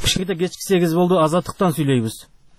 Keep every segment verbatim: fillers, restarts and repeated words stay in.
Бишкекте кечки сегиз болду, Азаттыктан сүйлөйбүз.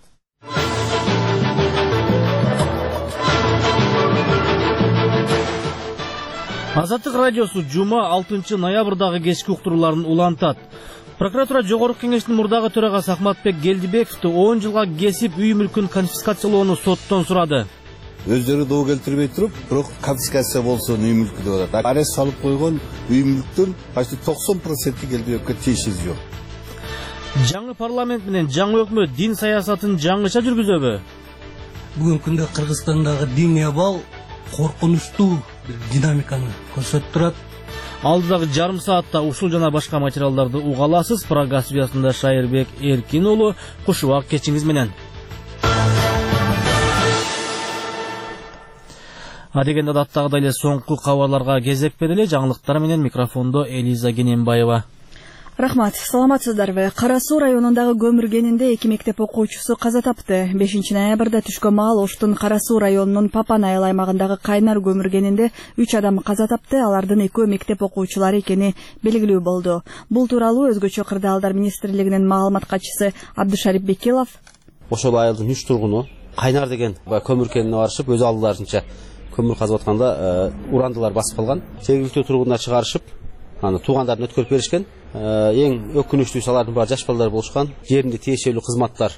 Азаттык радиосу жума алтынчы ноябрдагы кечки уктурууларын улантат. Прокуратура Жогорку кеңештин мурдагы төрагасы Ахматбек Гелдибековду он жылга кесип үй мүлкүн конфискациялоону соттон сурады. Өздөрү доо келтирбей туруп, бирок конфискация болсун үй мүлкү деп атат. Арест салып койгон үй мүлктүн почти токсон проценти Гелдибековго тийиши жок. Жаңы парламент менен жаңы өкмөт дин саясатын жаңыча жүргүзөбү? Бүгүнкү күндө Кыргызстандагы диний абал коркунучтуу бир динамиканы көрсөтүп турат. Алдыдагы жарым саатта ушул жана башка материалдарды уга аласыз. Программа студиясында Шайырбек Эркин уулу, куш убак кечиңиз менен. Адегенде адаттагыдай эле соңку кабарларга кезек берели. Жаңылыктар менен микрофондо Элиза Гененбаева. Рахмат, саламатсыздарбы. Кара Суу районундагы көмүр кенинде эки мектеп окуучусу каза тапты. бешинчи ноябрда түшкөн маал Оштун Кара Суу районунун Папан айыл аймагындагы Кайнар көмүр кенинде үч адам каза тапты. Алардын экөө мектеп окуучулары экени белгилүү болду. Бул тууралуу Өзгөчө кырдаалдар министрлигинин маалымат катчысы Абдышарип Бекелов ошол айылдын үч тургуну Кайнар деген көмүр кенине барышып, өз алдыларынча көмүр казып атканда урандылар басып калган. Жергиликтүү тургундар чыгарышып, аны туугандарын өткөрүп беришкен. Эң өкүнүчтүүсү алардын баары жаш балдар болушкан. Жеринде тиешелүү кызматтар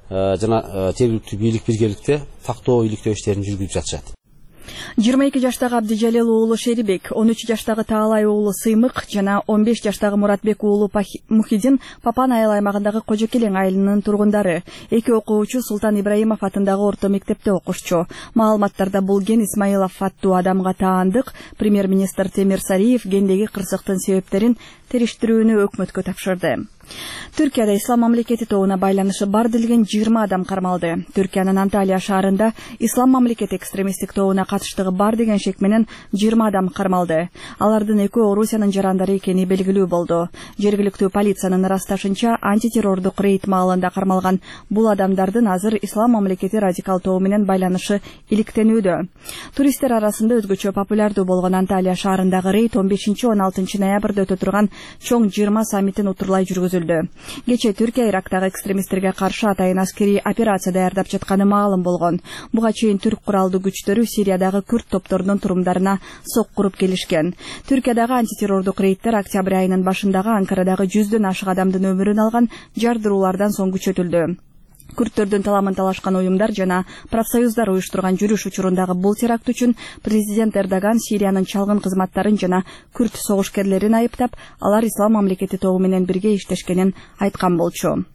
жана жергиликтүү бийлик биргеликте тактоо иликтөө иштерин жүргүзүп жатышат. жыйырма эки жаштагы Абдижалил уулу Шерибек, он үч жаштагы Таалай уулу Сыймык жана он беш жаштагы Муратбек уулу Мухидин Папан айыл аймагындагы Кожокелең айылынын тургундары. Эки окуучу Султан Ибраимов атындагы орто мектепте окушчу. Маалыматтарда бул ген Исмаилов аттуу адамга таандык. Премьер-министр Темир Сариев гендеги кырсыктын себептерин териштирүүнү өкмөткө тапшырды. Түркияда ислам мамлекети тобуна байланышы бар делген жыйырма адам кармалды. Түркиянын Анталия шаарында ислам мамлекети экстремисттик тобуна катыштыгы бар деген шек менен жыйырма адам кармалды. Алардын экөө Орусиянын жарандары экени белгилүү болду. Жергиликтүү полициянын ырасташынча антитеррордук рейд маалында кармалган бул адамдардын азыр ислам мамлекети радикал тобу менен байланышы иликтенүүдө. Туристтер арасында өзгөчө популярдуу болгон Анталия шаарындагы рейд он бешинчи он алтынчы ноябрда өтө турган чоң жыйырма саммитин утурлай жүргүзүлдү. Кече Түркия Ирактагы экстремисттерге каршы атайын аскерий операция даярдап жатканы маалым болгон. Буга чейин түрк куралдуу күчтөрү Сириядагы күрд топторунун турумдарына сок куруп келишкен. Түркиядагы антитеррордук рейдтер октябрь айынын башындагы Анкарадагы жүздөн ашык адамдын өмүрүн алган жардыруулардан соң күчөтүлдү. Күрттөрдүн таламын талашкан уюмдар жана профсоюздар уюштурган жүрүш учурундагы бул теракт үчүн президент Эрдоган Сириянын чалгын кызматтарын жана күрт согушкерлерин айыптап, алар ислам мамлекети тобу менен бирге иштешкенин айткан болчу.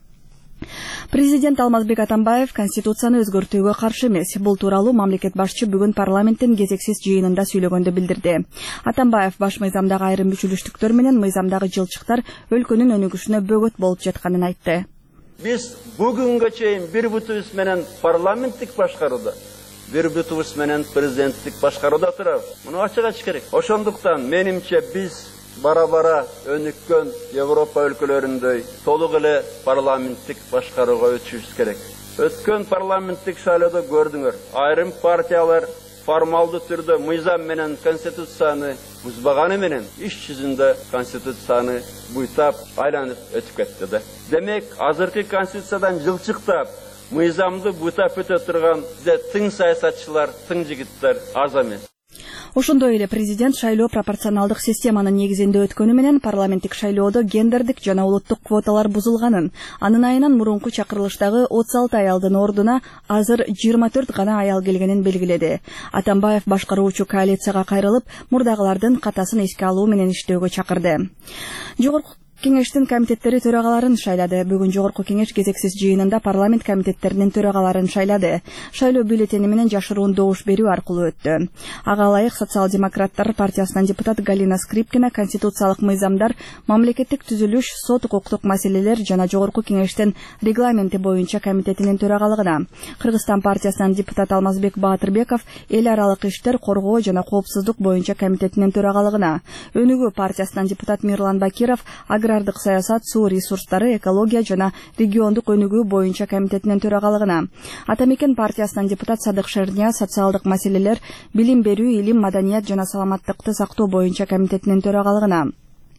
Президент Алмазбек Атамбаев Конституцияны өзгөртүүгө каршы эмес. Бул тууралуу мамлекет башчы бүгүн парламенттин кезексиз жыйынында сүйлөгөндө билдирди. Атамбаев баш мыйзамдагы айрым бүчүлүштүктөр менен мыйзамдагы жылчыктар өлкөнүн өнүгүшүнө бөгөт болуп жатканын айтты. Biz bugünkü çeyin bir bütüs menen parlamentik başkaruda, bir bütüs menen prezidentlik başkaruda turar. Bunu açık açık gerek. Oşonduktan menimçe biz bara-bara önükkön Avrupa ülkelerinde toluk ile parlamentik başkaruga ötüşüz gerek. Ötkön parlamentik şaylada gördüңөр. Ayrım partiyalar formaldı türde mıyzam menen konstitutsiyany buzbagany menen iş yüzünde konstitutsiyany buytap aylanıp ötüp ketdi de. Demek azırkı konstitutsiyadan жылчыктап mıyzamды buytap ötө turgan bize tың саясатчылар, тың жигиттер аз эмес. Ошондой эле президент шайлоо пропорционалдык системанын негизинде өткөнү менен парламенттик шайлоодо гендердик жана улуттук квоталар бузулганын, анын айынан мурунку чакырылыштагы отуз алты аялдын ордуна азыр жыйырма төрт гана аял келгенин белгиледи. Атамбаев башкаруучу коалицияга кайрылып, мурдагылардын катасын эске алуу менен иштөөгө чакырды. Жогорку Кеңештин комитеттери төрагаларын шайлады. Бүгүн Жогорку Кеңеш кезексиз жыйынында парламент комитеттеринин төрагаларын шайлады. Шайлоо бюллетени менен жашыруун добуш берүү аркылуу өттү. Ага ылайык социал-демократтар партиясынан депутат Галина Скрипкина конституциялык мыйзамдар, мамлекеттик түзүлүш, сот укуктук маселелер жана Жогорку Кеңештин регламенти боюнча комитетинин төрагалыгына, Кыргызстан партиясынан депутат Алмазбек Баатырбеков эл аралык иштер, коргоо жана коопсуздук боюнча комитетинин төрагалыгына, Өнүгүү партиясынан депутат Мирлан Бакиров агрардык саясат, суу ресурстары, экология жана региондук өнүгүү боюнча комитетинин төрагалыгына, Атамекен партиясынан депутат Садык Шерния социалдык маселелер, билим берүү, илим, маданият жана саламаттыкты сактоо боюнча комитетинин төрагалыгына,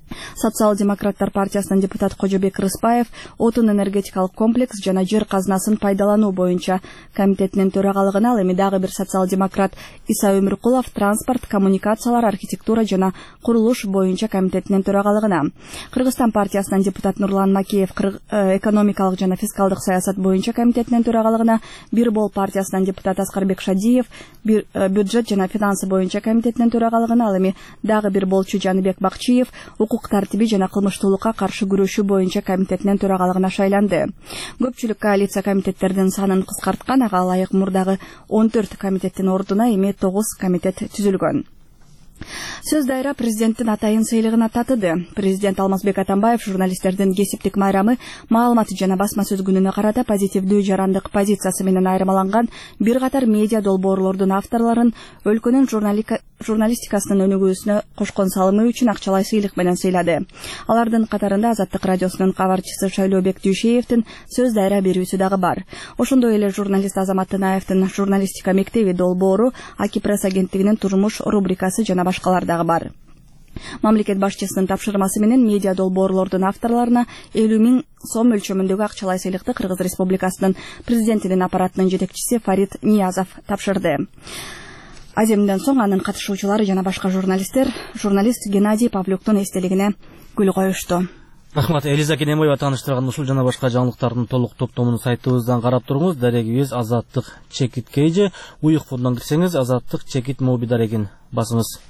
Социал-демократтар партиясынын депутат Кожобек Рыспаев отун энергетикалык комплекс жана жер казынасын пайдалануу боюнча комитетинин төрагалыгына, ал эми дагы бир социал-демократ Иса Өмүркулов транспорт, коммуникациялар, архитектура жана курулуш боюнча комитетинин төрагалыгына. Кыргызстан партиясынын депутат Нурлан Макеев экономикалык жана фискалдык саясат боюнча комитетинин төрагалыгына, Бир Бол партиясынын депутат Аскарбек Шадиев бюджет жана финансы боюнча комитетинин төрагалыгына, ал эми дагы бир болчу Жаныбек Бакчиев укук тартиби жана кылмыштуулукка каршы күрөшүү боюнча комитетинин төрагалыгына шайланды. Көпчүлүк коалиция комитеттердин санын кыскарткан, ага ылайык мурдагы он төрт комитеттин ордуна эми тогуз комитет түзүлгөн. Сөз дайра президенттин атайын сыйлыгын татыды. Президент Алмазбек Атамбаев журналисттердин кесиптик майрамы, маалымат жана басма сөз күнүнө карата позитивдүү жарандык позициясы менен айырмаланган бир катар медиа долбоорлордун авторлорун өлкөнүн журналистикасынын өнүгүүсүнө кошкон салымы үчүн акчалай сыйлык менен сыйлады. Алардын катарында Азаттык радиосунун кабарчысы Шайлообек Дүйшеевдин сөз дайра берүүсү дагы бар. Ошондой эле журналист Азамат Тынаевдин журналистика мектеби долбоору, Аки пресс агенттигинин турмуш рубрикасы жана башкалар дагы бар. Мамлекет башчысынын тапшырмасы менен медиа долбоорлордун авторлоруна элүү миң сом өлчөмүндөгү акчалай сыйлыкты Кыргыз Республикасынын президентинин аппаратынын жетекчиси Фарид Ниязов тапшырды. Аземден соң анын катышуучулары жана башка журналисттер журналист Геннадий Павлюктун эстелигине гүл коюшту. Рахмат, Элиза Кенемоева тааныштырган ушул жана башка жаңылыктардын толук топтомун сайтыбыздан карап туруңуз. Дарегибиз Азаттык чекит кейжи. Уюк фондон кирсеңиз Азаттык чекит моби дарегин басыңыз.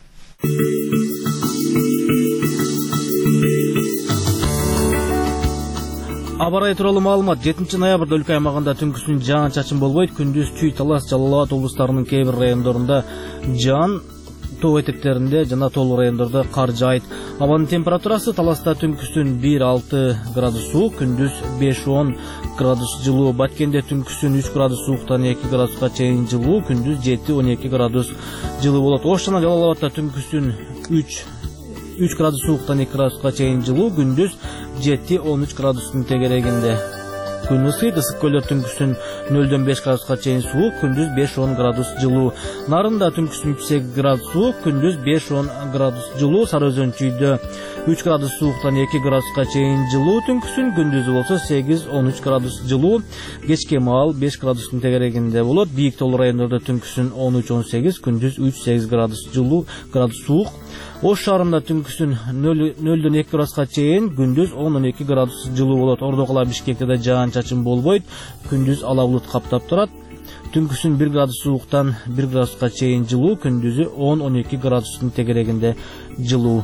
Аба ырайы тууралуу маалымат. жетинчи ноябрда өлкө аймагында түнкүсүн жаан чачын болбойт. Күндүз Чүй, Талас, Жалал Абад облустарынын кээ бир райондорунда жаан, тоо этектеринде жана тоолуу райондордо кар жаайт. Абанын температурасы Таласта түнкүсүн бир алты градус суук, күндүз беш он градус жылуу. Баткенде түнкүсүн үч градус сууктан эки градуска чейин жылуу, күндүз жети он эки градус жылуу болот. Ош жана Жалал Абадта түнкүсүн үч градус сууктан эки градуска чейин жылуу, күндүз жети он үч градустун тегерегинде. Күн ысыйт, ысык көлдөр түнкүсүн нөлдөн беш градуска чейин суук, күндүз беш он градус жылуу. Нарында түнкүсүн үч сегиз градус суук, күндүз беш он градус жылуу. Сары Өзөн Чүйдө үч градус сууктан эки градуска чейин жылуу түнкүсүн, күндүзү болсо сегиз он үч градус жылуу. Кечке маал беш градустун тегерегинде болот. Бийик тоолуу райондордо түнкүсүн он үч он сегиз, күндүз үч сегиз градус жылуу, градус суук. Ош шаарында түнкүсүн нөлдөн эки градуска чейин, күндүз он он эки градус жылуу болот. Ордо кала Бишкекте да жаан чачын болбойт, күндүз ала булут каптап турат. Түнкүсүн бир градус сууктан бир градуска чейин жылуу, күндүзү он он эки градустун тегерегинде жылуу.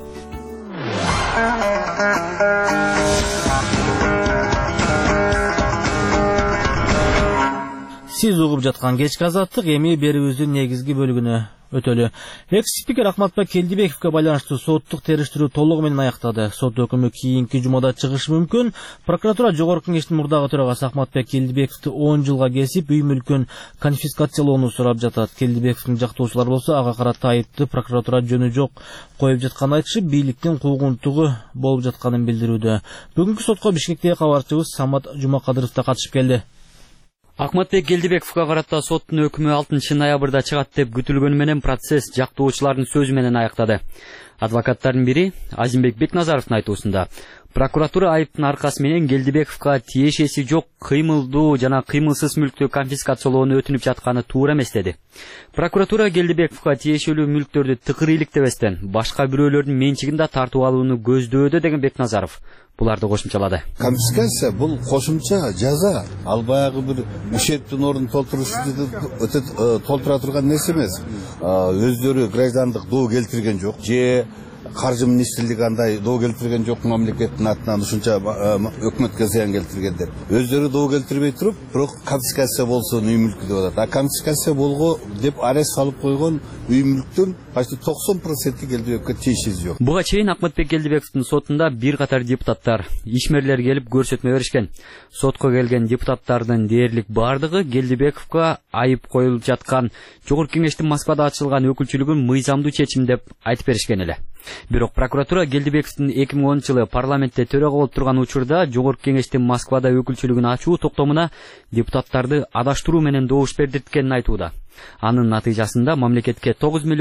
Сиз угуп жаткан кечки азаттык, эми берүүбүздүн негизги бөлүгүнө өтөлү. Экс-спикер Ахматбек Келдибековго байланыштуу соттук териштирүү толугу менен аяктады. Сот өкүмү кийинки жумада чыгышы мүмкүн. Прокуратура Жогорку Кеңештин мурдагы төрагасы Ахматбек Келдибековду он жылга кесип, үй мүлкүн конфискациялоону сурап жатат. Келдибековдун жактоочулары болсо ага карата айыпты прокуратура жөнү жок коюп жатканын айтышып, бийликтин куугунтугу болуп жатканын билдирүүдө. Бүгүнкү сотко Бишкектеги кабарчыбыз Самат Жумакадыров да катышып келди. Ахматбек Келдибековго карата соттун өкүмү алтынчы ноябрда чыгат деп күтүлгөнү менен процесс жактоочулардын сөзү менен аяктады. Адвокаттардын бири Азимбек Бекназаровдун айтуусунда прокуратура айыптын аркасы менен Келдибековго тиешеси жок кыймылдуу жана кыймылсыз мүлктү конфискациялоону өтүнүп жатканы туура эмес деди. Прокуратура Келдибековго тиешелүү мүлктөрдү тыкыр иликтебестен башка бирөөлөрдүн менчигинде тартып алууну көздөөдө деген Бекназаров буларды кошумчалады. Конфискация бул кошумча жаза. Ал баягы бир ущербтин ордун толтурушты өтө толтура турган нерсе эмес. Өздөрү граждандык доо келтирген жок, же каржы министрлиги андай доо келтирген жок, мамлекеттин атынан ушунча өкмөткө зыян келтиргендер. Өздөрү доо келтирбей туруп, бирок конфискация болсун үй мүлкү деп атат. А конфискация болго деп арест салып койгон үй мүлктүн почти токсон проценти Келдибековго тиешеси жок. Буга чейин Ахматбек Келдибековдун сотунда бир катар депутаттар, ишмерлер келип көрсөтмө беришкен. Сотко келген депутаттардын дээрлик бардыгы Келдибековго айып коюлуп жаткан Жогорку Кеңештин Москвада ачылган өкүлчүлүгүн мыйзамдуу чечим деп айтып беришкен эле. Бирок прокуратура Келдибековдун эки миң онунчу жылы парламентте төрага болуп турган учурда Жогорку Кеңештин Москвада өкүлчүлүгүн ачуу токтомуна депутаттарды адаштыруу менен добуш бердирткенин айтууда. Анын натыйжасында мамлекетке тогуз миллион сом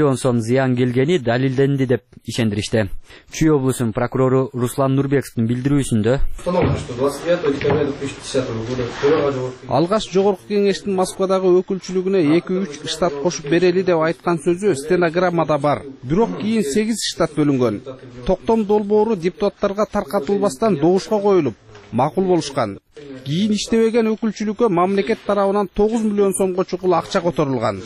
зыян келгени далилденди деп ишендиришти. Чүй облусунун прокурору Руслан Нурбековдун билдирүүсүндө алгаш жогорку кеңештин Москвадагы өкүлчүлүгүнө эки үч штат кошуп берели деп айткан сөзү стенограммада бар. Бирок кийин сегиз штат бөлүнгөн. Токтом долбоору депутаттарга таркатылбастан добушка коюлуп, макул болушкан. Кийин иштебеген өкүлчүлүккө мамлекет тарабынан тогуз миллион сомго чукул акча которулган.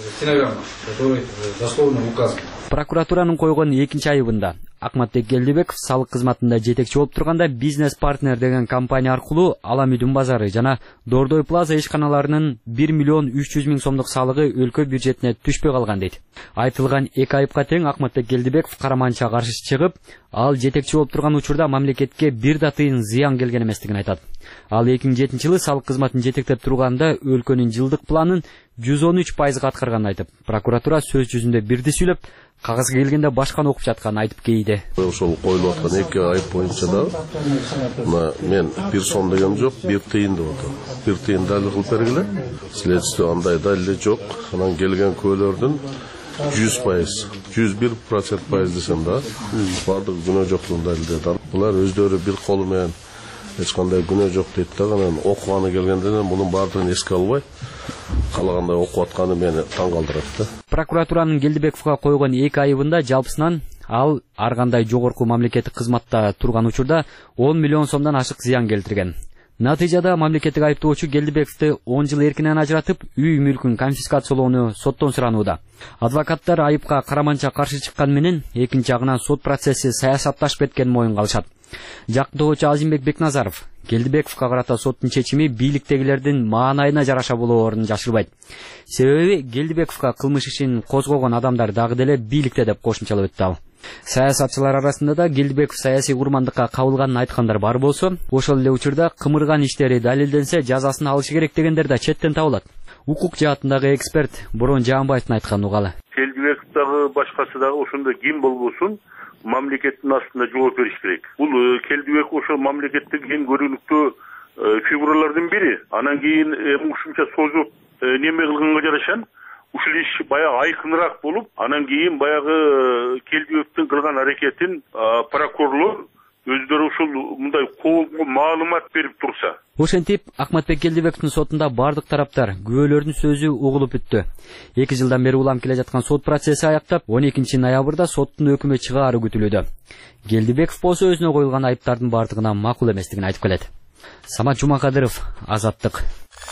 Прокуратуранын койгон экинчи айыбында Акматбек Келдибеков салык кызматында жетекчи болуп турганда бизнес партнер деген компания аркылуу Аламүйдүн базары жана Дордой Плаза ишканаларынын бир миллион үч жүз миң сомдук салыгы өлкө бюджетине түшпөй калган дейт. Айтылган эки айыпка тең Акматбек Келдибеков караманча каршы чыгып, ал жетекчи болуп турган учурда мамлекетке бир да тыйын зыян келген эместигин айтат. Ал эки миң жетинчи жылы салык кызматын жетектеп турганда өлкөнүн жылдык планын жүз он үч пайызга аткарганын айтып, прокуратура сөз жүзүндө бирди сүйлөп, кагазга келгенде башканы окуп жатканын айтып кейди. Ошол коюлуп аткан эки айып боюнча да мен бир сом деген жок, бир тыйын деп атам. Бир тыйын далил кылып бергиле. Следствие андай далил жок. Анан келген көөлөрдүн жүз пайыз, жүз бир процент пайыз десем да, бардык күнөө жоктугун далилдеди. Булар өздөрү бир колу менен эч кандай күнөө жок дейт да, анан окуганы келгенде мунун бардыгын эске албай калагандай окуп атканы мени таң калтырат да. Прокуратуранын Келдибековго койгон эки айыбында жалпысынан ал ар кандай жогорку мамлекеттик кызматта турган учурда он миллион сомдон ашык зыян келтирген. Натыйжада мамлекеттик айыптоочу Келдибековду он жыл эркинен ажыратып, үй мүлкүн конфискациялоону соттон суранууда. Адвокаттар айыпка караманча каршы чыккан менен экинчи жагынан сот процесси саясатташып кеткенин моюнга алышат. Жактоочу Азимбек Бекназаров Келдибековго карата соттун чечими бийликтегилердин маанайына жараша болоорун жашырбайт. Себеби Келдибековго кылмыш ишин козгогон адамдар дагы деле бийликте деп кошумчалап өттү ал. Саясатчылар арасында да Келдибеков саясий курмандыкка кабылганын айткандар бар болсо, ошол эле учурда кымырган иштери далилденсе жазасын алышы керек дегендер да четтен табылат. Укук жаатындагы эксперт Борон Жаанбаевдин айтканын угалы. Келдибеков дагы башкасы дагы ошондо ким болбосун мамлекеттин астында жооп бериш керек. Бул Келдибеков ошол мамлекеттик эң көрүнүктүү фигуралардын бири. Анан кийин ушунча созуп неме кылганга жарашан ушул иш баягы айкыныраак болуп, анан кийин баягы Келдибековдун кылган аракетин прокурорлор өздөрү ушул мындай коомго маалымат берип турса. Ошентип, Акматбек Келдибековдун сотунда бардык тараптар күбөлөрдүн сөзү угулуп бүттү. эки жылдан бери улам келе жаткан сот процесси аяктап, он экинчи ноябрда соттун өкүмү чыгаары күтүлүүдө. Келдибеков болсо өзүнө коюлган айыптардын бардыгына макул эместигин айтып келет. Самат Жумакадыров, Азаттык.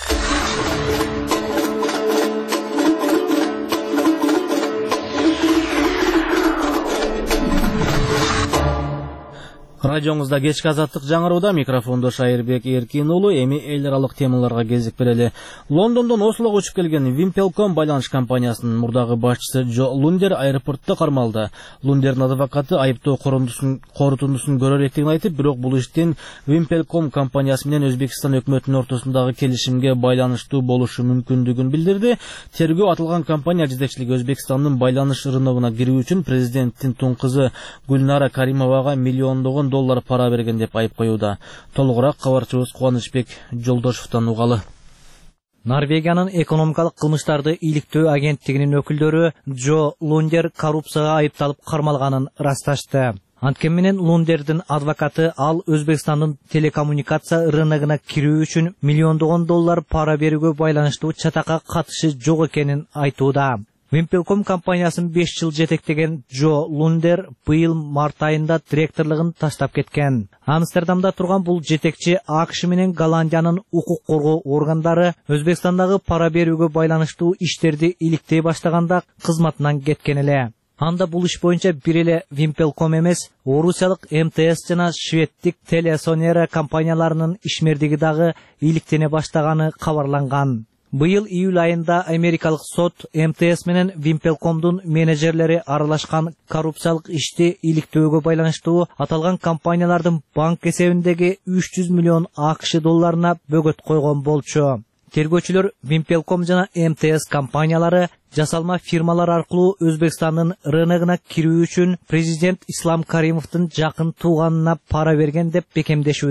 Радиоңузда кечки Азаттык жаңырууда, микрофондо Шайырбек Эркин уулу. Эми эл аралык темаларга кезик берели. Лондондон Ослого учуп келген Wimpelcom байланыш компаниясынын мурдагы башчысы Джо Лундер аэропортто кармалды. Лундердин адвокаты айыптоо корутундусун көрө электигин айтып, бирок бул иштин Wimpelcom компаниясы менен Өзбекстан өкмөтүнүн ортосундагы келишимге байланыштуу болушу мүмкүндүгүн билдирди. Тергөө атылган компания жетекчилиги Өзбекстандын байланыш рыногуна кирүү үчүн президенттин тун кызы Гүлнара Каримовага миллиондогон доллар пара берген деп айып коюуда. Толугураак кабарчыбыз Кубанычбек Жолдошевдон угалы. Норвегиянын экономикалык кылмыштарды иликтөө агенттигинин өкүлдөрү Джо Лундер коррупцияга айыпталып кармалганын расташты. Анткени менен Лундердин адвокаты ал Өзбекстандын телекоммуникация рыногуна кирүү үчүн миллиондогон доллар пара берүүгө байланыштуу чатакка катышы жок экенин айтууда. Wimpelcom компаниясын беш жыл жетектеген Джо Лундер быйыл март айында директорлугун таштап кеткен. Амстердамда турган бул жетекчи АКШ менен Голландиянын укук коргоо органдары Өзбекстандагы пара берүүгө байланыштуу иштерди иликтей баштаганда кызматынан кеткен эле. Анда бул иш боюнча бир эле Wimpelcom эмес, орусиялык эм тэ эс жана шведтик Телесонера компанияларынын ишмердиги дагы иликтене баштаганы кабарланган. Быйыл июль айында америкалык сот эм тэ эс менен Wimpelcomдун менеджерлери аралашкан коррупциялык ишти иликтөөгө байланыштуу аталган компаниялардын банк эсебиндеги үч жүз миллион АКШ долларына бөгөт койгон болчу. Тергөөчүлөр Wimpelcom жана эм тэ эс компаниялары жасалма фирмалар аркылуу Өзбекстандын рыногуна кирүү үчүн президент Ислам Каримовдун жакын тууганына пара берген деп бекемдешүүдө.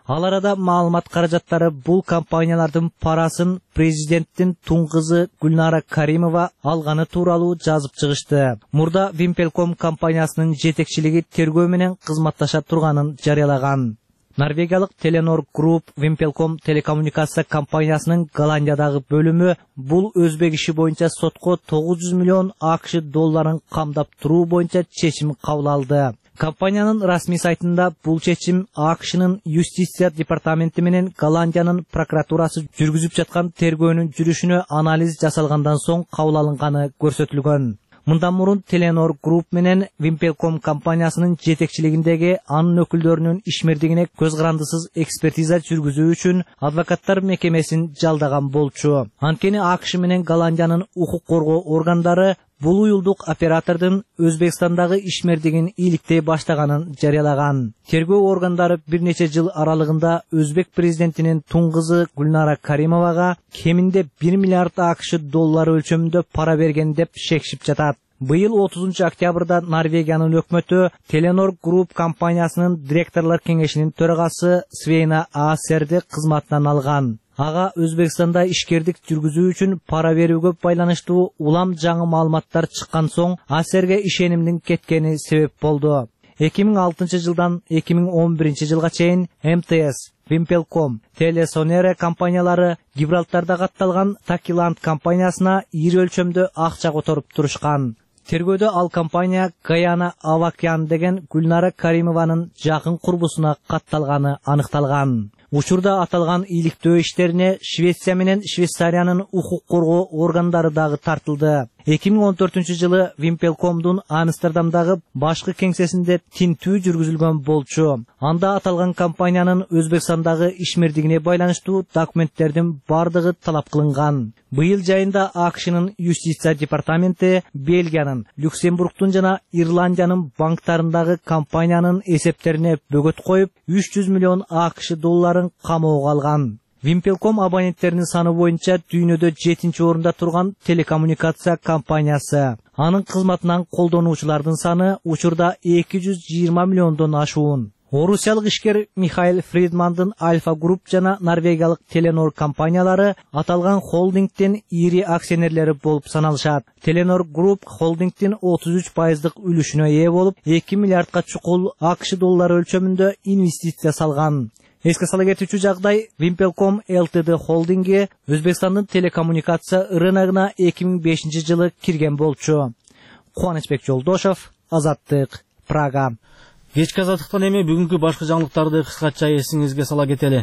Ал арада маалымат каражаттары бул компаниялардын парасын президенттин туң кызы Гүлнара Каримова алганы тууралуу жазып чыгышты. Мурда Вимпелком компаниясынын жетекчилиги тергөө менен кызматташа турганын жарыялаган. Норвегиялык Теленор Групп Вимпелком телекоммуникация компаниясынын Голландиядагы бөлүмү бул өзбек иши боюнча сотко тогуз жүз миллион АКШ долларын камдап туруу боюнча чечим кабыл алды. Компаниянын расмий сайтында бул чечим АКШнын юстиция департаменти менен Голландиянын прокуратурасы жүргүзүп жаткан тергөөнүн жүрүшүнө анализ жасалгандан соң кабыл алынганы көрсөтүлгөн. Мындан мурун Теленор Групп менен Вимпелком компаниясынын жетекчилигиндеги анын өкүлдөрүнүн ишмердигине көз карандысыз экспертиза жүргүзүү үчүн адвокаттар мекемесин жалдаган болчу. Анткени АКШ менен Голландиянын укук коргоо органдары бул уюлдук оператордун Өзбекстандагы ишмердигин ийгиликтей баштаганын жарыялаган. Тергөө органдары бир нече жыл аралыгында Өзбек президентинин туң кызы Гүлнара Каримовага кеминде бир миллиард АКШ доллары өлчөмүндө пара берген деп шекшип жатат. Быйыл отузунчу октябрда Норвегиянын өкмөтү Теленор Групп компаниясынын директорлор кеңешинин төрагасы Свейна Аасерди кызматынан алган. Ага Өзбекстанда ишкердик жүргүзүү үчүн пара берүүгө байланыштуу улам жаңы маалыматтар чыккан соң Аасерге ишенимдин кеткени себеп болду. эки миң алтынчы жылдан эки миң он биринчи жылга чейин эм тэ эс, Вимпелком, Телесонера компаниялары Гибралтарда катталган Такиланд компаниясына ири өлчөмдө акча которуп турушкан. Тергөөдө ал компания Гаяна Авакян деген Гүлнара Каримованын жакын курбусуна катталганы аныкталган. Учурда аталган ийгиликтөө иштерине Швеция менен Швейцариянын укук коргоо органдары дагы тартылды. эки миң он төртүнчү жылы Вимпелкомдун Амстердамдагы башкы кеңсесинде тинтүү жүргүзүлгөн болчу. Анда аталган компаниянын Өзбекстандагы ишмердигине байланыштуу документтердин бардыгы талап кылынган. Быйыл жайында АКШнын юстиция департаменти Бельгиянын, Люксембургдун жана Ирландиянын банктарындагы компаниянын эсептерине бөгөт коюп, үч жүз миллион АКШ долларын камоого алган. Вимпелком абоненттеринин саны боюнча дүйнөдө жетинчи орунда турган телекоммуникация компаниясы. Анын кызматынан колдонуучулардын саны учурда эки жүз жыйырма миллиондон ашуун. Орусиялык ишкер Михаил Фридмандын Альфа Групп жана норвегиялык Теленор компаниялары аталган холдингдин ири акционерлери болуп саналышат. Теленор Групп холдингдин отуз үч пайыздык үлүшүнө ээ болуп, эки миллиардка чукул АКШ доллары өлчөмүндө инвестиция салган. Эске сала кетүүчү жагдай, Вимпелком ЛТД холдинги Өзбекстандын телекоммуникация рыногуна эки миң бешинчи жылы кирген болчу. Кубанычбек Жолдошов, Азаттык, Прага. Кечки азаттыктан эми бүгүнкү башкы жаңылыктарды кыскача эсиңизге сала кетели.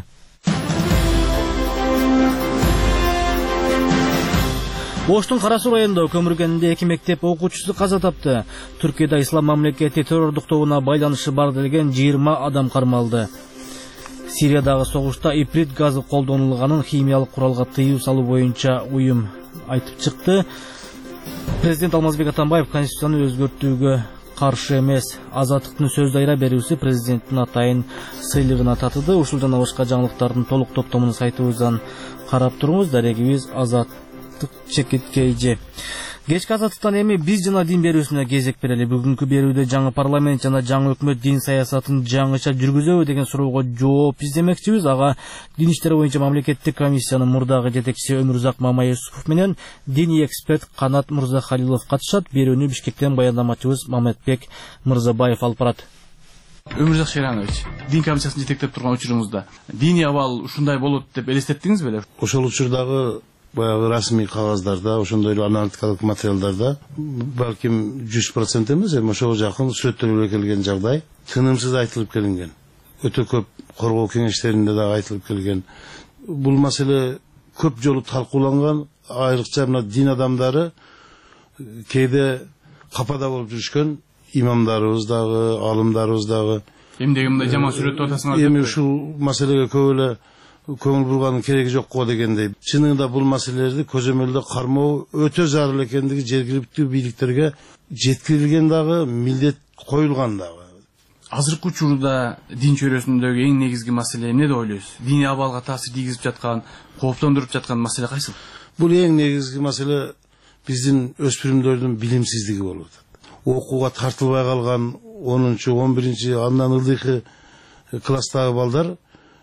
Оштун Кара Суу районунда көмүр кенинде эки мектеп окуучусу каза тапты. Түркияда ислам мамлекети террордук тобуна байланышы бар делген жыйырма адам кармалды. Сириядагы согушта иприт газы колдонулганын химиялык куралга тыюу салуу боюнча уюм айтып чыкты. Президент Алмазбек Атамбаев конституцияны өзгөртүүгө каршы эмес. Азаттыктын сөз дайра берүүсү президенттин атайын сыйлыгына татыды. Ушул жана башка жаңылыктардын толук топтомун сайтыбыздан карап туруңуз. Дарегибиз Азаттык чекиткейже. Кечки азаттыктан эми биз жана дин берүүсүнө кезек берели. Бүгүнкү берүүдө жаңы парламент жана жаңы өкмөт дин саясатын жаңыча жүргүзөбү деген суроого жооп издемекчибиз. Ага дин иштери боюнча мамлекеттик комиссиянын мурдагы жетекчиси Өмүрзак Мамаевсупов менен диний эксперт Канат Мырзахалилов катышат. Берүүнү Бишкектен баяндамачыбыз Маматбек Мырзабаев алып барат. Өмүрзак Шейранович, дин комиссиясын жетектеп турган учуруңузда диний абал ушундай болот деп элестеттиңиз беле? Ошол учурдагы баягы расмий кагаздарда, ошондой эле аналитикалык материалдарда балким жүз процент эмес, эми ошого жакын сүрөттөлүп келген жагдай тынымсыз айтылып келинген. Өтө көп коргоо кеңештеринде дагы айтылып келген. Бул маселе көп жолу талкууланган, айрыкча мына дин адамдары кээде капада болуп жүрүшкөн, имамдарыбыз дагы, алымдарыбыз дагы. Эмнеге мындай жаман сүрөттү атасыңар? Эми ушул маселеге көп эле көңүл бурганын кереги жок го дегендей. Чынында бул маселелерди көзөмөлдө кармоо өтө зарыл экендиги жергиликтүү бийликтерге жеткирилген дагы, милдет коюлган дагы. Азыркы учурда дин чөйрөсүндөгү эң негизги маселе эмне деп ойлойсуз? Диний абалга таасир тийгизип жаткан, кооптондуруп жаткан маселе кайсы? Бул эң негизги маселе биздин өспүрүмдөрдүн билимсиздиги болуп атат. Окууга тартылбай калган онунчу он биринчи андан ылдыйкы класстагы балдар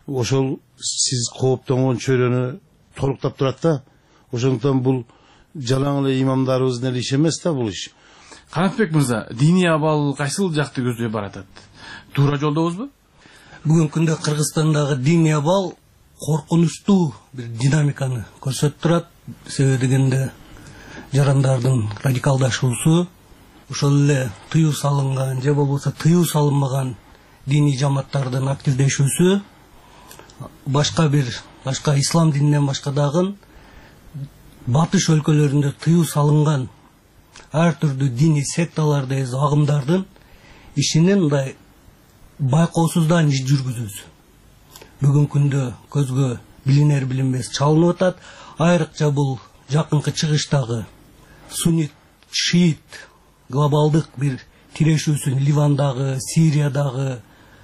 ошол сиз кооптонгон чөйрөнү толуктап турат да. Ошондуктан бул жалаң эле имамдарыбыздын эле иши эмес да бул иш. Канатбек мырза, диний абал кайсыл жакты көздөй баратат? Туура жолдобузбу? Бүгүнкү күндө Кыргызстандагы диний абал коркунучтуу бир динамиканы көрсөтүп турат. Себеби дегенде жарандардын радикалдашуусу, ошол эле тыюу салынган же болбосо тыюу салынмаган диний жамааттардын активдешүүсү, башка бир башка ислам дининен башка дагы батыш өлкөлөрүндө тыюу салынган ар түрдүү диний секталарды, агымдардын ишинин мындай байкоосуздан иш жүргүзүүсү бүгүнкү күндө көзгө билинер билинбес чалынып атат. Айрыкча бул жакынкы чыгыштагы суннит, шиит глобалдык бир тирешүүсүн Ливандагы, Сириядагы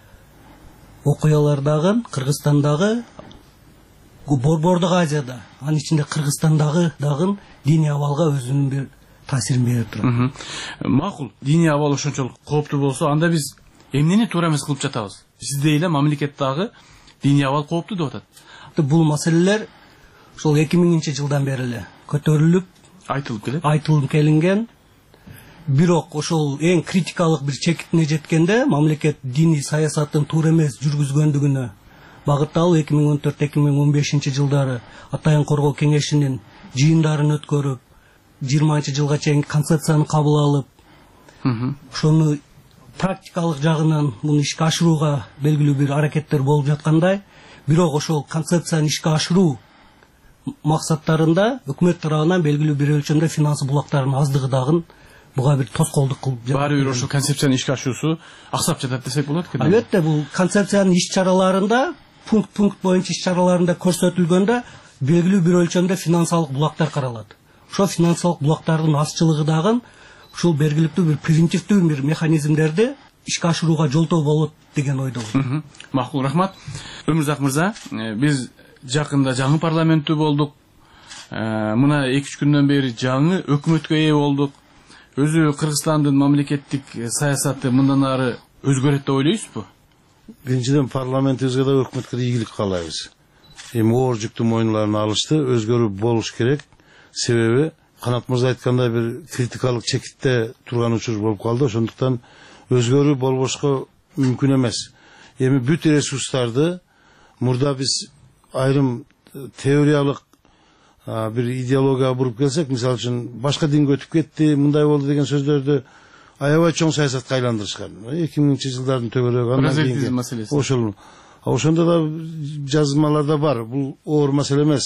окуялардагы, Кыргызстандагы, Борбордук Азияда, анын ичинде Кыргызстандагы дагы диний абалга өзүнүн бир таасирин берип турат. Макул, диний абал ошончолук кооптуу болсо, анда биз эмнени туура эмес кылып жатабыз? Сизде эле мамлекеттагы диний абал кооптуу деп атат. Бул маселелер ошол эки миңинчи жылдан бери эле көтөрүлүп, айтылып келет. Айтылып келинген. Бирок ошол эң критикалык бир чекитине жеткенде мамлекет диний саясатын туура эмес жүргүзгөндүгүнө багытталып эки миң он төрт эки миң он бешинчи жылдары Атайын Коргоо Кеңешинин жыйындарын өткөрүп, жыйырманчы жылга чейин концепцияны кабыл алып, ошону практикалык жагынан муну ишке ашырууга белгилүү бир аракеттер болуп жаткандай, бирок ошол концепцияны ишке ашыруу максаттарында өкмөт тарабынан белгилүү бир өлчөмдө финансы булактарынын аздыгы дагы буга бир тоскоолдук кылып жатат. Баары бир ошол концепцияны ишке ашуусу аксап жатат десек болот экен. Албетте, бул концепциянын иш-чараларында, пункт-пункт боюнча иш-чараларында көрсөтүлгөндө белгилүү бир өлчөмдө финансылык булактар каралат. Ошол финансылык булактардын азчылыгы дагы ушул белгиликтүү бир превентивдүү бир механизмдерди ишке ашырууга жолтоо болот деген ойдомун. Макул, рахмат. Өмүрзак мырза, биз жакында жаңы парламенттүү болдук. Мына эки үч күндөн бери жаңы өкмөткө ээ болдук. Өзү Кыргызстандын мамлекеттик саясаты мындан ары өзгөрөт деп ойлойсузбу? Биринчиден парламентибизге да өкмөткө да ийгилик каалайбыз. Эми оор жүктү мойнуна алышты, өзгөрүү болуш керек. Себеби Канат мырза айткандай бир критикалык чекитте турган учур болуп калды. Ошондуктан өзгөрүү болбошко мүмкүн эмес. Эми бүт ресурстарды мурда биз айрым теориялык бир идеологияга буруп келсек, мисалы үчүн башка динге өтүп кетти, мындай болду деген сөздөрдү аябай чоң саясатка айландырышкан. эки миңинчи жылдардын төгөрөгү андан кийинки ошол. Ошондо да жазмаларда бар. Бул оор маселе эмес.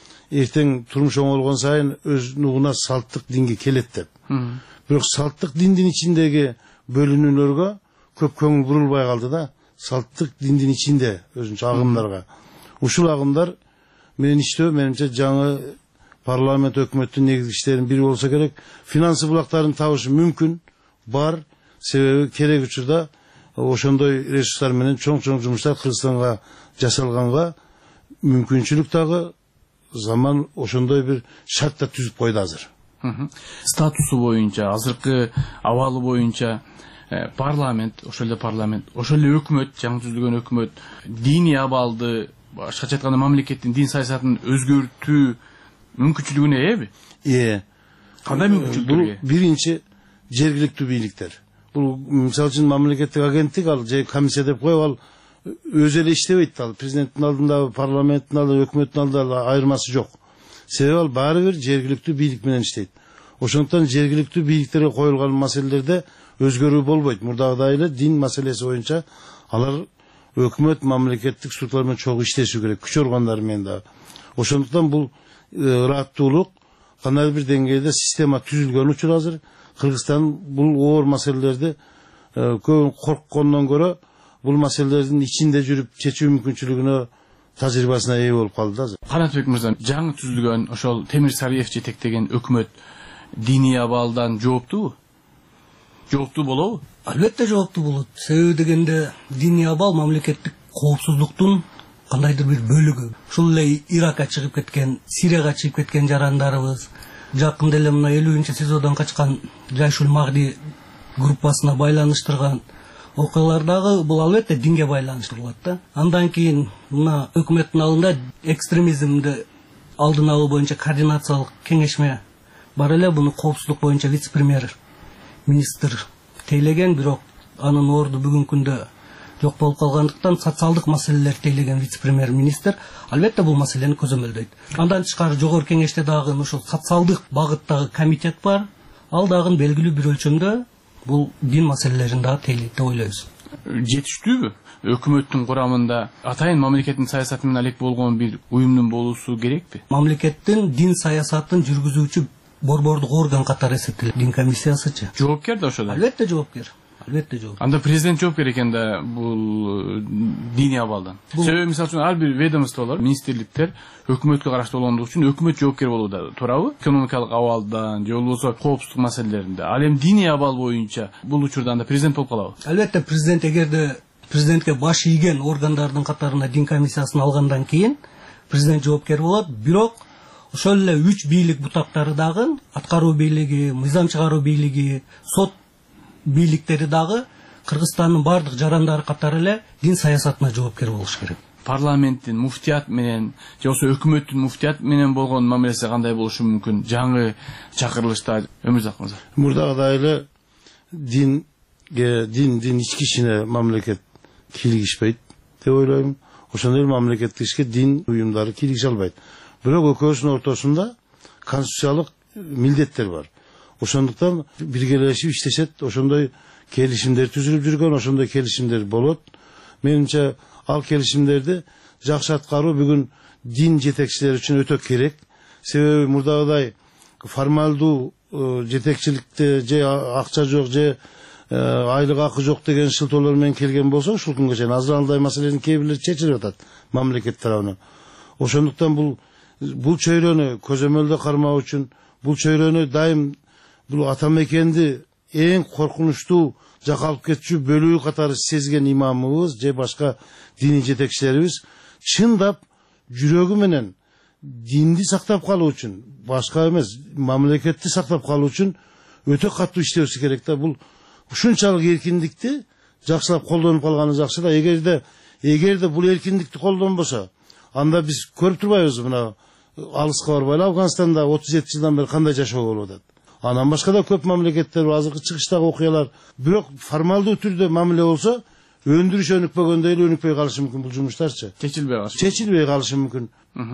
Эртең турмуш оңолгон сайын өз нугуна салттык динге келет деп. Бирок салттык диндин ичиндеги бөлүнүүлөргө көп көңүл бурулбай калды да. Салттык диндин ичинде өзүнчө агымдарга. Ушул агымдар менин иштөө менимче жаңы парламент өкмөттүн негизги иштеринин бири болсо керек. Финансы булактарын табышы мүмкүн, бар. Себеби керек учурда ошондой ресурстар менен чоң-чоң жумуштар Кыргызстанга жасалганга мүмкүнчүлүк дагы заман ошондой бир шарт да түзүп койду азыр. Статусу боюнча, азыркы абалы боюнча парламент, ошол эле парламент, ошол эле өкмөт, жаңы түзүлгөн өкмөт диний абалды, башкача айтканда мамлекеттин дин саясатын өзгөртүү мүмкүнчүлүгүнө ээби? Ээ. Кандай мүмкүнчүлүктөр? Бул биринчи жергиликтүү бийликтер. Бул мисалы үчүн мамлекеттик агенттик ал же комиссия деп коюп ал өзү эле иштебейт. Ал президенттин алдында, парламенттин алдында, өкмөттүн алдында айырмасы жок. Себеби ал баары бир жергиликтүү бийлик менен иштейт. Ошондуктан жергиликтүү бийликтерге коюлган маселелерде өзгөрүү болбойт. Мурдагыдай эле дин маселеси боюнча алар өкмөт мамлекеттик структуралар менен чогуу иштеши керек, күч органдары менен да. Ошондуктан бул ыраттуулук кандай бир деңгээлде система түзүлгөн учур азыр Кыргызстан бул оор маселелерди көп корккондон көрө бул маселелердин ичинде жүрүп чечүү мүмкүнчүлүгүнө тажрыйбасына ээ болуп калды азыр. Канатбек мырза, жаңы түзүлгөн ошол Темир Сариев жетектеген өкмөт диний абалдан жооптуу? Жооптуу болобу? Албетте жооптуу болот. Себеби дегенде диний абал мамлекеттик коопсуздуктун кандайдыр бир бөлүгү. Ушул эле Иракка чыгып кеткен, Сирияга чыгып кеткен жарандарыбыз, жакында эле мына элүүнчү сезодон качкан Жайшул Магди группасына байланыштырган окуялардагы бул албетте динге байланыштуу болот да. Андан кийин мына өкмөттүн алдында экстремизмди алдын алуу боюнча координациялык кеңешме бар эле. Буну коопсуздук боюнча вице-премьер министр тейлеген, бирок анын орду бүгүнкү күндө жок болуп калгандыктан социалдык маселелерди тейлеген вице-премьер министр албетте бул маселени көзөмөлдөйт. Андан тышкары жогорку кеңеште дагы ушул социалдык багыттагы комитет бар. Ал дагы белгилүү бир өлчөмдө бул дин маселелерин дагы тейлейт деп ойлойбуз. Жетиштүүбү? Өкмөттүн курамында атайын мамлекеттин саясаты менен алек болгон бир уюмдун болуусу керекпи? Мамлекеттин дин саясатын жүргүзүүчү борбордук орган катары эсептелет. Дин комиссиясычы. Жоопкер да ошол. Албетте жоопкер. Албетте жоопкер. Анда президент жоопкер экен да бул диний абалдан. Себеби мисалы үчүн ар бир ведомстволор, министрликтер өкмөткө караштуу болгондугу үчүн өкмөт жоопкер болууда, туурабы? Экономикалык абалдан же болбосо коопсуздук маселелеринде. Ал эми диний абал боюнча бул учурда анда президент болуп калабы? Албетте президент эгерде президентке баш ийген органдардын катарына дин комиссиясын алгандан кийин президент жоопкер болот. Бирок ошол эле үч бийлик бутактары дагы, аткаруу бийлиги, мыйзам чыгаруу бийлиги, сот бийликтери дагы Кыргызстандын бардык жарандары катары эле дин саясатына жоопкер болуш керек. Парламенттин муфтият менен же болбосо өкмөттүн муфтият менен болгон мамилеси кандай болушу мүмкүн? Жаңы чакырылышта Өмүрзак мырза. Мурдагыдай эле динге, дин дин ички ишине мамлекет кийлигишпейт деп ойлойм. Ошондой эле мамлекеттик ишке дин уюмдары кийлигише албайт. Бирок экөөсүнүн ортосунда конституциялык милдеттер бар. Ошондуктан биргелешип иштешет, ошондой келишимдер түзүлүп жүргөн, ошондой келишимдер болот. Менимче ал келишимдерди жакшы аткаруу бүгүн дин жетекчилери үчүн өтө керек. Себеби мурдагыдай формалдуу жетекчиликте же акча жок, же айлык акы жок деген шылтоолор менен келген болсо, ушул күнгө чейин азыр андай маселенин кээ бирлери чечилип атат мамлекет тарабынан. Ошондуктан бул бул чөйрөнү көзөмөлдө кармоо үчүн, бул чөйрөнү дайым бул ата мекенди эң коркунучтуу жакка алып кетчү бөлүү катары сезген имамыбыз же башка диний жетекчилерибиз чындап жүрөгү менен динди сактап калуу үчүн, башка эмес, мамлекетти сактап калуу үчүн өтө катуу иштеши керек да. Бул ушунчалык эркиндикти жакшылап колдонуп калганы жакшы да. Эгерде эгерде бул эркиндикти колдонбосо, анда биз көрүп турбайбызбы мына алыска барбай эле Афганстанда отуз жети жылдан бери кандай жашоо болуп атат. Анан башка да көп мамлекеттер азыркы чыгыштагы окуялар. Бирок формалдуу түрдө мамиле болсо, өндүрүш өнүкпөгөндөй эле өнүкпөй калышы мүмкүн бул жумуштарчы. Чечилбей калышы. Чечилбей калышы мүмкүн.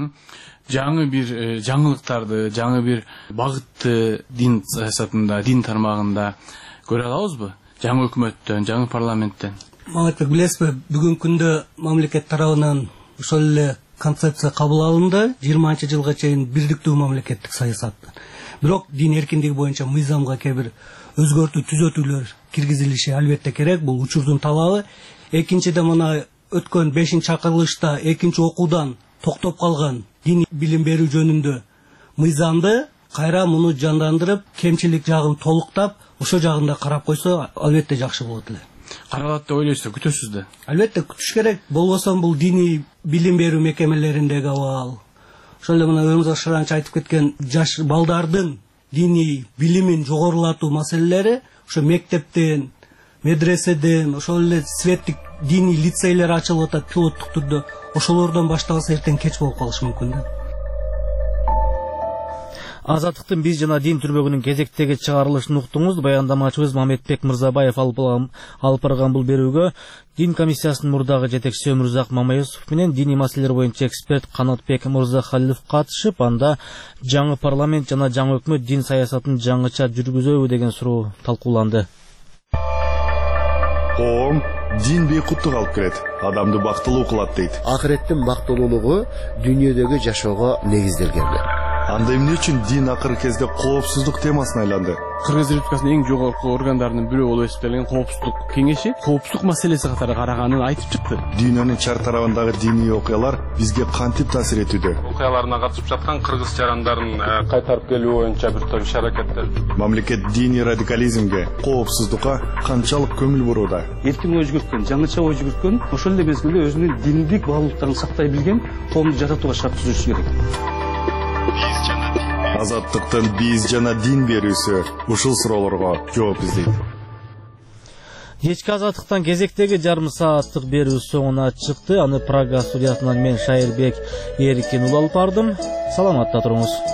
Жаңы бир жаңылыктарды, жаңы бир багытты дин саясатында, дин тармагында көрө алабызбы? Жаңы өкмөттөн, жаңы парламенттен. Маматбек, билесизби, бүгүнкү күндө мамлекет тарабынан ошол эле концепция кабыл алынды. жыйырманчы жылга чейин бирдиктүү мамлекеттик саясат. Бирок дин эркиндиги боюнча мыйзамга кээ бир өзгөртүү түзөтүүлөр киргизилиши албетте керек. Бул учурдун талабы. Экинчиден мына өткөн бешинчи чакырылышта экинчи окуудан токтоп калган дин билим берүү жөнүндө мыйзамды кайра муну жандандырып, кемчилик жагын толуктап, ошо жагында карап койсо албетте жакшы болот эле. Каралат деп ойлойсузбу, күтөсүз да? Албетте күтүш керек. Болбосо бул диний билим берүү мекемелериндеги абал, ошол эле мына Өмүрзак Шаранч айтып кеткен жаш балдардын диний билимин жогорулатуу маселелери ошо мектептен, медреседен, ошол эле светтик диний лицейлер ачылып атат пилоттук түрдө. Ошолордон башталса эртең кеч болуп калышы мүмкүн да. Азаттыктын биз жана дин түрмөгүнүн кезектеги чыгарылышын уктуңуз. Баяндамачыбыз Мамедбек Мырзабаев алып барган бул берүүгө дин комиссиясынын мурдагы жетекчиси Өмүрзак Мамаевсов менен диний маселелер боюнча эксперт Канатбек Мырзахалилов катышып, анда жаңы парламент жана жаңы өкмөт дин саясатын жаңыча жүргүзөбү деген суроо талкууланды. Коом дин бейкуттук алып келет, адамды бактылуу кылат дейт. Акыреттин бактылуулугу дүйнөдөгү жашоого негизделген. Анда эмне үчүн дин акыркы кезде коопсуздук темасына айланды? Кыргыз Республикасынын эң жогорку органдарынын бирөө болуп эсептелген коопсуздук кеңеши коопсуздук маселеси катары караганын айтып чыкты. Дүйнөнүн чар тарабындагы диний окуялар бизге кантип таасир этүүдө? Окуяларына катышып жаткан кыргыз жарандарын кайтарып келүү боюнча бир топ иш-аракеттер. Мамлекет диний радикализмге, коопсуздукка канчалык көңүл бурууда? Эркин ой жүгүрткөн, жаңыча ой жүгүрткөн, ошол эле мезгилде өзүнүн диндик баалуулуктарын сактай билген коомду жаратууга шарт түзүшү керек. Азаттыктын биз жана дин берүүсү ушул суроолорго жооп издейт. Кечки азаттыктан кезектеги жарым сааттык берүүбүз соңуна чыкты. Аны Прага студиясынан мен Шайырбек Эркин улы алып бардым. Саламатта туруңуз.